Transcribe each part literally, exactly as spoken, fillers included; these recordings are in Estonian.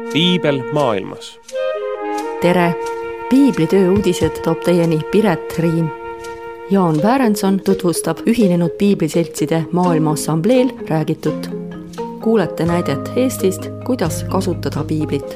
piibel maailmas. Tere! Piiblitöö uudised toob teieni Piret Riim. Jaan Väärenson tutvustab Ühinenud Piibliseltside Maailma Assambleel räägitut. Kuulete näidet Eestist, kuidas kasutada piiblit.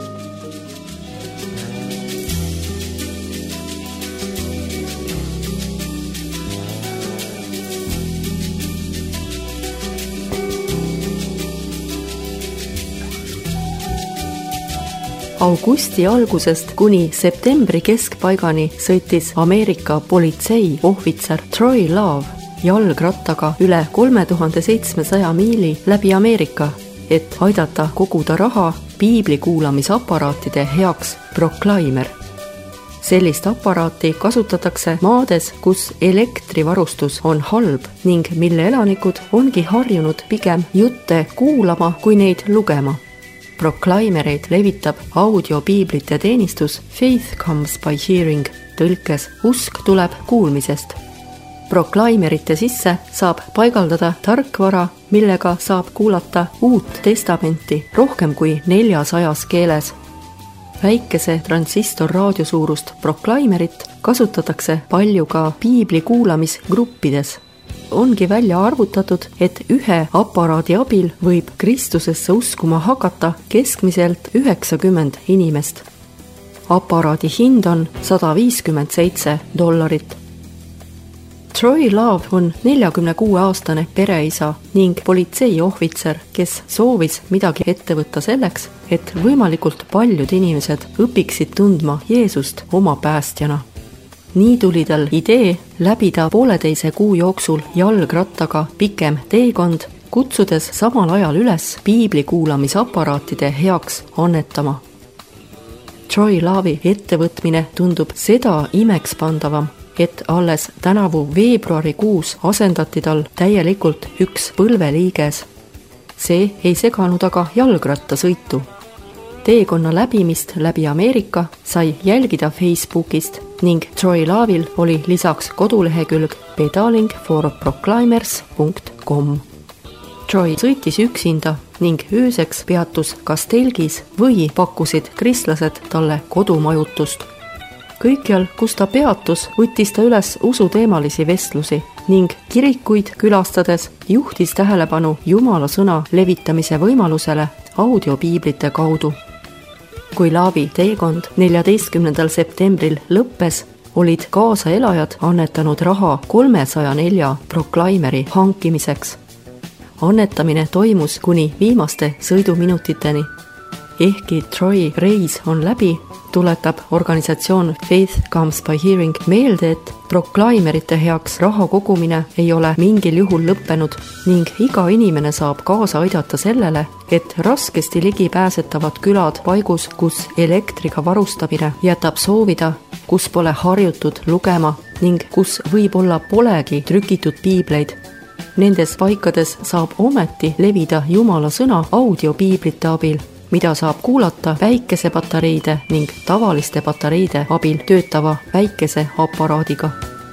Augusti algusest kuni septembri keskpaigani sõitis Ameerika politsei ohvitser Troy Love jalgrattaga üle kolme tuhande seitsmesaja miili läbi Ameerika, et aidata koguda raha piibli kuulamisaparaatide heaks Proclaimer. Sellist aparaati kasutatakse maades, kus elektrivarustus on halb ning mille elanikud ongi harjunud pigem jutte kuulama kui neid lugema. Proclaimereid levitab audiopiiblite teenistus Faith Comes by Hearing, tõlkes usk tuleb kuulmisest. Proclaimerite sisse saab paigaldada tarkvara, millega saab kuulata Uut Testamenti rohkem kui neljasajas keeles. Väikese transistorraadio suurust Proclaimerit kasutatakse palju ka piibli kuulamisgruppides. Ongi välja arvutatud, et ühe aparaadi abil võib Kristusesse uskuma hakata keskmiselt üheksakümmend inimest. Aparaadi hind on sada viiskümmend seitse dollarit. Troy Love on neljakümne kuue aastane pereisa ning politsei ohvitser, kes soovis midagi ette võtta selleks, et võimalikult paljud inimesed õpiksid tundma Jeesust oma päästjana. Nii tuli tal idee läbida pooleteise kuu jooksul jalgrattaga pikem teekond, kutsudes samal ajal üles piibli kuulamisaparaatide heaks annetama. Troy Love'i ettevõtmine tundub seda imekspandavam, et alles tänavu veebruarikuus asendati tal täielikult üks põlveliiges. See ei seganud aga jalgrattasõitu. Teekonna läbimist läbi Ameerika sai jälgida Facebookist ning Troy Love'il oli lisaks kodulehekülg pedaling for proclaimers punkt com. Troy sõitis üksinda ning ööseks peatus kas telgis või pakkusid kristlased talle kodumajutust. Kõikjal, kus ta peatus, võttis ta üles usuteemalisi vestlusi ning kirikuid külastades juhtis tähelepanu Jumala sõna levitamise võimalusele audiopiiblite kaudu. Kui Laavi teekond neljateistkümnendal septembril lõppes, olid kaasaelajad annetanud raha kolmesaja nelja Proclaimeri hankimiseks. Annetamine toimus kuni viimaste sõiduminutiteni. Ehkki Troy reis on läbi, tuletab organisatsioon Faith Comes by Hearing meelde, et Proclaimerite heaks raha kogumine ei ole mingil juhul lõppenud ning iga inimene saab kaasa aidata sellele, et raskesti ligipääsetavad külad paigus, kus elektriga varustamine jätab soovida, kus pole harjutud lugema ning kus võib-olla polegi trükitud piibleid. Nendes paikades saab ometi levida Jumala sõna audiopiiblite abil, mida saab kuulata päikesepatareide ning tavaliste patareide abil töötava väikese aparaadiga.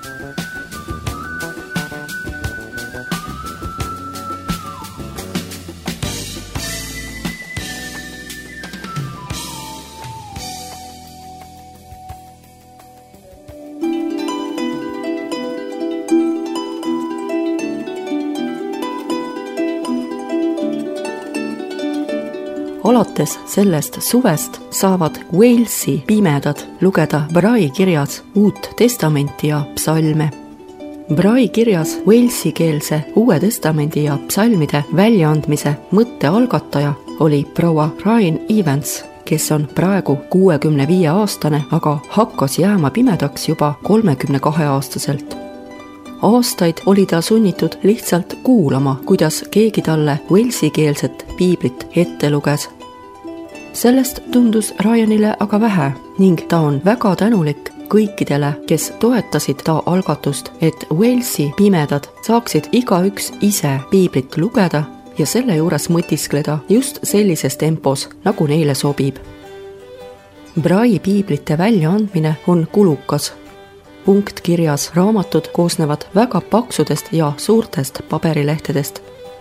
Alates sellest suvest saavad Walesi pimedad lugeda Braille kirjas Uut Testamenti ja psalme. Braille kirjas Walesikeelse Uue Testamendi ja psalmide väljaandmise mõtte algataja oli proua Ryan Evans, kes on praegu kuuekümne viie aastane, aga hakkas jääma pimedaks juba kolmekümne kahe aastaselt. Aastaid oli ta sunnitud lihtsalt kuulama, kuidas keegi talle Walesikeelset piiblit ette luges. Sellest tundus Ryanile aga vähe ning ta on väga tänulik kõikidele, kes toetasid ta algatust, et Walesi pimedad saaksid igaüks ise piiblit lugeda ja selle juures mõtiskleda just sellises tempos, nagu neile sobib. Braille piiblite väljaandmine on kulukas. Punktkirjas raamatud koosnevad väga paksudest ja suurtest paberilehtedest.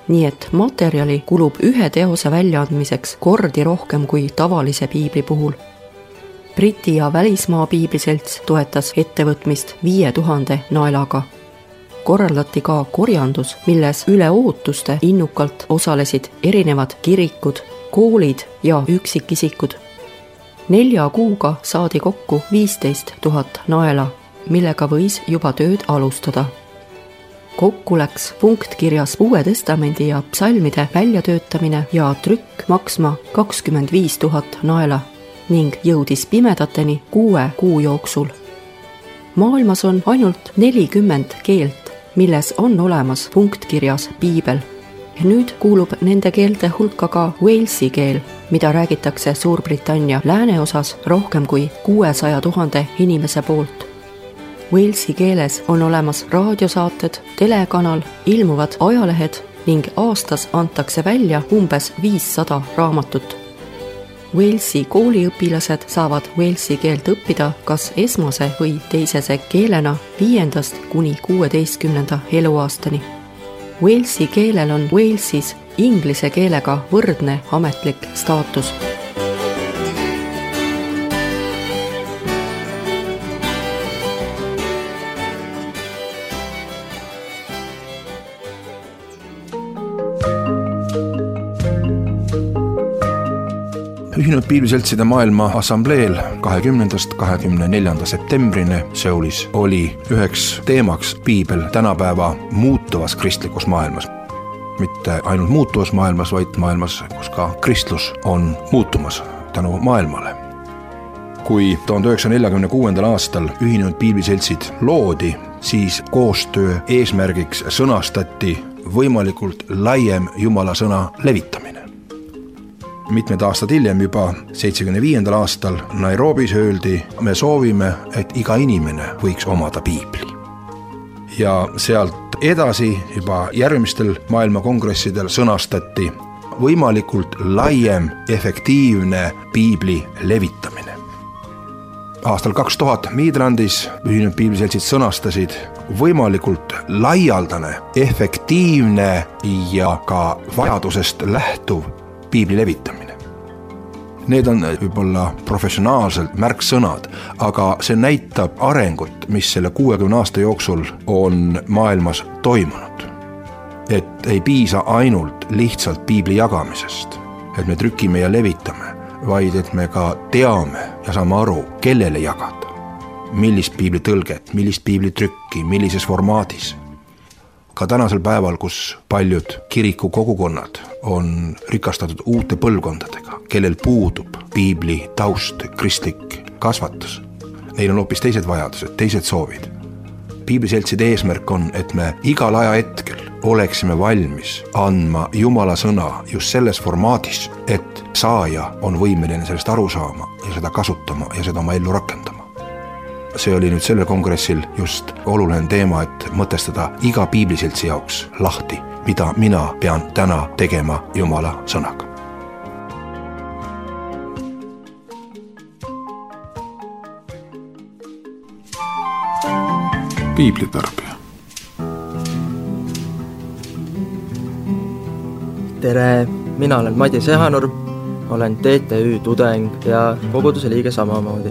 nii et materjali kulub ühe teose väljaandmiseks kordi rohkem kui tavalise piibli puhul. Briti ja välismaa piibliselts toetas ettevõtmist viie tuhande naelaga. Korraldati ka korjandus, milles üle ootuste innukalt osalesid erinevad kirikud, koolid ja üksikisikud. Nelja kuuga saadi kokku viisteist tuhat naela, millega võis juba tööd alustada. Kokku läks punktkirjas Uue Testamendi ja psalmide väljatöötamine ja trükk maksma kakskümmend viis tuhat naela ning jõudis pimedateni kuue kuu jooksul. Maailmas on ainult nelikümmend keelt, milles on olemas punktkirjas piibel. Nüüd kuulub nende keelte hulka ka Walesi keel, mida räägitakse Suurbritannia lääneosas rohkem kui kuuesaja tuhande inimese poolt. Walesi keeles on olemas raadiosaated, telekanal, ilmuvad ajalehed ning aastas antakse välja umbes viissada raamatut. Walesi kooliõpilased saavad Walesi keelt õppida kas esmase või teisese keelena viiendast kuni kuueteistkümnenda eluaastani. Walesi keelel on Walesis inglise keelega võrdne ametlik staatus. Ühinenud piibliseltside maailma assambleel kahekümnendast kahekümne neljanda septembrini Seulis oli üheks teemaks piibel tänapäeva muutuvas kristlikus maailmas. Mitte ainult muutuvas maailmas, vaid maailmas, kus ka kristlus on muutumas tänu maailmale. Kui tuhande üheksasaja neljakümne kuuendal aastal ühinenud piibliseltsid loodi, siis koostöö eesmärgiks sõnastati võimalikult laiem Jumala sõna levitamine. Mitmed aastad hiljem juba seitsmekümne viiendal aastal Nairobis öeldi, me soovime, et iga inimene võiks omada piibli. Ja sealt edasi juba järgmistel maailmakongressidel sõnastati võimalikult laiem, efektiivne piibli levitamine. Aastal kaks tuhat Midlandis ühinenud piibliseltsid sõnastasid võimalikult laialdane, efektiivne ja ka vajadusest lähtuv piibli levitamine. Need on võib-olla professionaalselt märksõnad, aga see näitab arengut, mis selle kuuekümne aasta jooksul on maailmas toimunud. Et ei piisa ainult lihtsalt piibli jagamisest, et me trükime ja levitame, vaid et me ka teame ja saame aru, kellele jagada, millist piibli tõlget, millist piibli trükki, millises formaadis. Ka tänasel päeval, kus paljud kiriku kogukonnad on rikastatud uute põlvkondadega, kellel puudub piibli taust, kristlik kasvatus. Neil on hoopis teised vajadused, teised soovid. Piibliseltside eesmärk on, et me igal aja hetkel oleksime valmis andma Jumala sõna just selles formaadis, et saaja on võimeline sellest aru saama ja seda kasutama ja seda oma ellu rakendama. See oli nüüd sellel kongressil just oluline teema, et mõtestada iga piibliseltsi jaoks lahti, mida mina pean täna tegema Jumala sõnaga. Piiblitarbija. Tere, mina olen Madis Ehanurm, olen T T Ü tudeng ja koguduse liige samamoodi.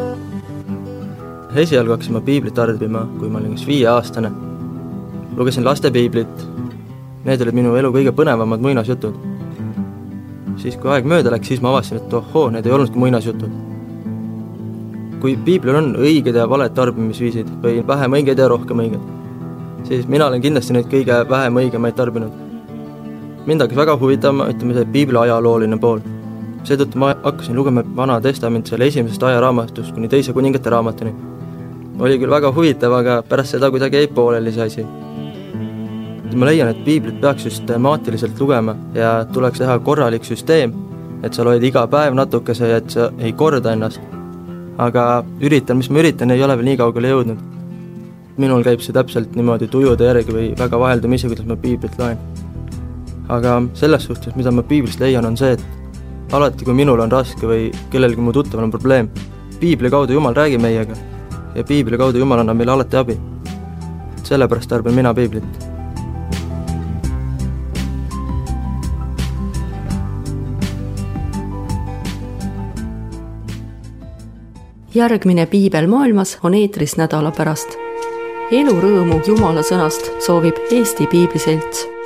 Esialgu hakkasin ma piiblit tarbima, kui ma olin viieaastane. Lugesin laste piiblit. Need olid minu elu kõige põnevamad muinasjutud. Siis kui aeg mööda läks, siis ma avastasin, et ohoo, need ei olnudki muinasjutud. Kui piiblil on õiged ja valed tarbimisviisid või vähem õiged ja rohkem õiged, siis mina olen kindlasti neid kõige vähem õigemaid tarbinud. Mind hakkas väga huvitama, ütleme see piibli ajalooline pool. Seetõttu ma hakkasin lugema Vana Testament selle esimesest ajaraamatust kuni teise kuningate raamatuni. Oli küll väga huvitav, aga pärast seda kuidagi ei pooleli see asi. Ma leian, et piiblit peaks süstemaatiliselt lugema ja tuleks teha korralik süsteem, et sa loed iga päev natukese ja et sa ei korda ennast. Aga üritan, mis ma üritan, ei ole veel nii kaugele jõudnud. Minul käib see täpselt niimoodi tujude järgi või väga vaheldumisi, kuidas ma piiblit loen. Aga selles suhtes, mida ma piiblist leian, on see, et alati, kui minul on raske või kellelgi mu tuttaval on probleem, piibli kaudu Jumal räägi meiega ja piibli kaudu Jumal annab meile alati abi. Sellepärast tarbin mina piiblit. järgmine Piibel maailmas on eetris nädala pärast. Elurõõmu Jumala sõnast soovib Eesti Piibliselts.